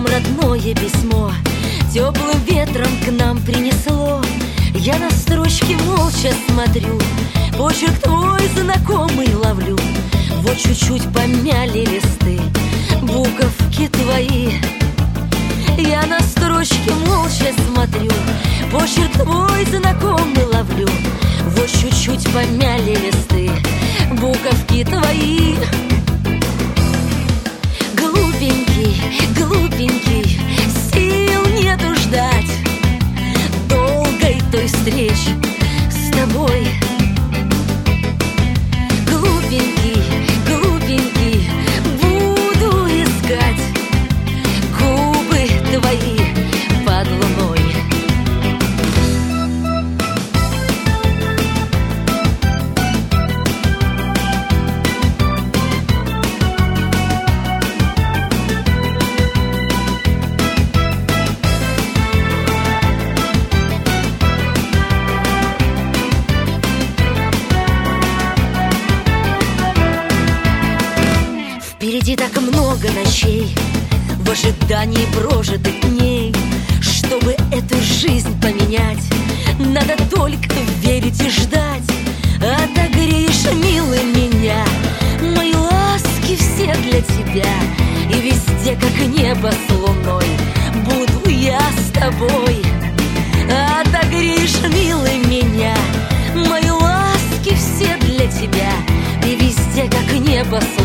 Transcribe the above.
родное письмо теплым ветром к нам принесло. Я на строчке молча смотрю, почерк твой знакомый ловлю. Вот чуть-чуть помяли листы, буковки твои. Я на строчке молча смотрю, почерк твой знакомый ловлю. Вот чуть-чуть помяли листы, буковки твои. Глупенький, глупенький, сил нету ждать долгой той встречи с тобой. Глупенький, глупенький, буду искать губы твои под луной. Впереди так много ночей, в ожидании прожитых дней. Чтобы эту жизнь поменять, надо только верить и ждать. Отогреешь, милый, меня, мои ласки все для тебя. И везде, как небо с луной, буду я с тобой. Отогреешь, милый, меня, мои ласки все для тебя. И везде, как небо с